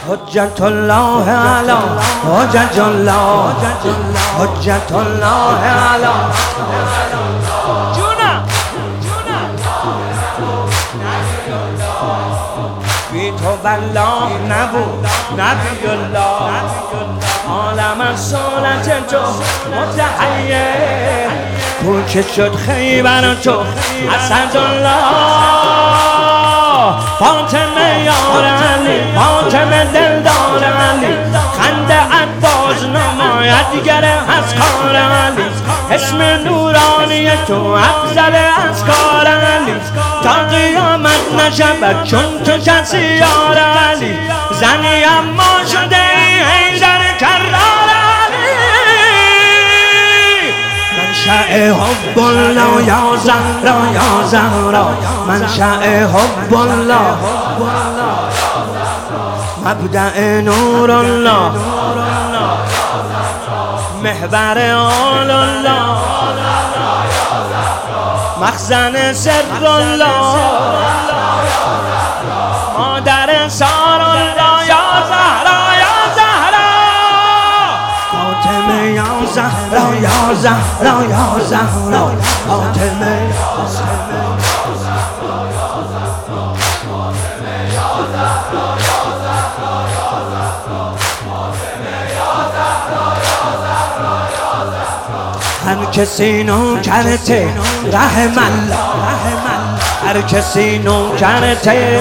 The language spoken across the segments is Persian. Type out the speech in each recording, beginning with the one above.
حجت الله علی حجت الله حجت الله علی جونم بی تو والله نبود نبی الله عالم از سنت تو متحیر کو که شد خیبر تو اسدالله فاطمه یار علی فاطمه دلدار علی خنده عباس نمایدگر از کار علی اسم نورانی تو افضل از کار علی تا قیامت نشود چون تو کسی یار علی زنی اما شده ای حیدر کرار علی منشأ حب الله یا زهرا یا زهرا منشأ حب الله مبدأ نور الله محور آل الله مخزن سر الله مادر سار الله یا زهرا یا زهرا فاطمه یا زهرا یا زهرا یا زهرا فاطمه هر کسی نوکرته رحم الله هر کسی نوکرته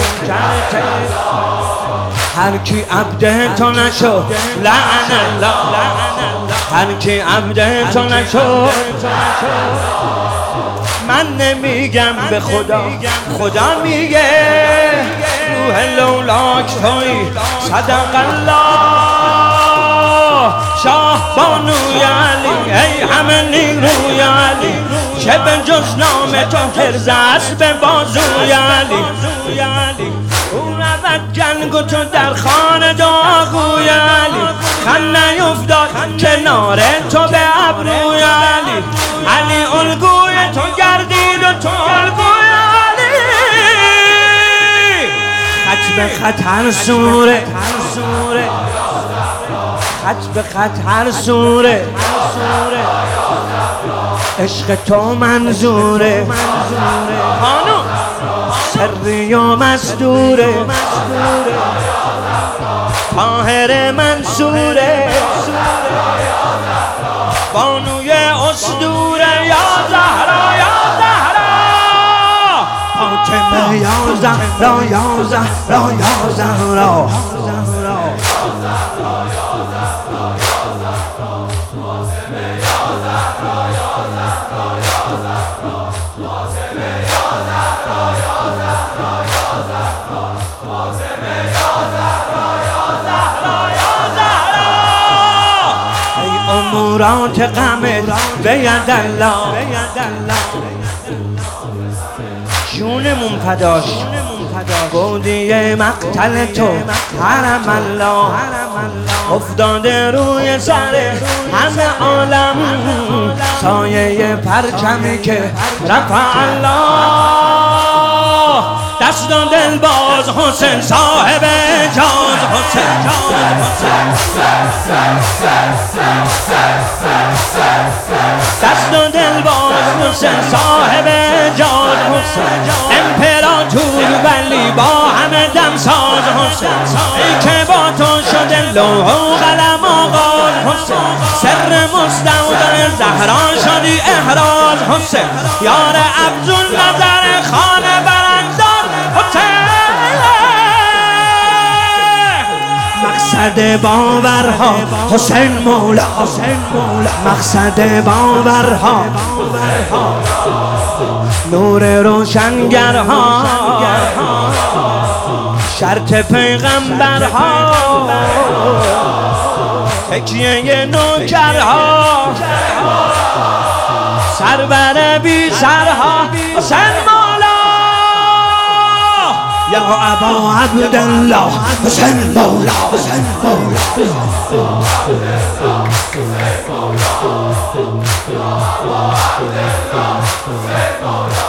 هر کی عبد تو نشد لعن الله هر کی عبد تو نشد من نمیگم به خدا خدا میگه روح لولاک توی صدق الله شاه بانوی علی ای همه نیروی علی که به جز نام تو حرز است به بازوی علی او رود جنگ و تو در خانه دعاگوی علی خم نیفتاد کنار تو به ابروی علی علی الگوی تو گردید و تو الگوی علی خط به خط هر سوره خط به خط هر سوره عشق تو منظوره خانم سری و مستوره طاهر منصوره بانوی اسطوره یا زهرا یا زهرا فاطمه یا زهرا یا زهرا یا زهرا امورات غمت بید الله جونمون فداش گودی مقتل تو حرم الله افتاده روی سر همه عالم سایه پرچمی که رفع الله دست و دل باز حسین صاحب جاز حسین دست و دل باز حسین صاحب جاز حسین امپراتور ولی با همه دمساز حسین ای که با تو شده لوح و قلم آغاز حسین سر مستودع زهرا شدی احراز حسین یار عبدالنظر خانه برانداز مقصد باورها حسین مولا مقصد باورها نور روشنگرها شرط پیغمبرها تکیه نوکرها سرور بی سرها حسین مولا یا ابا عبدالله حسین مولا حسین مولا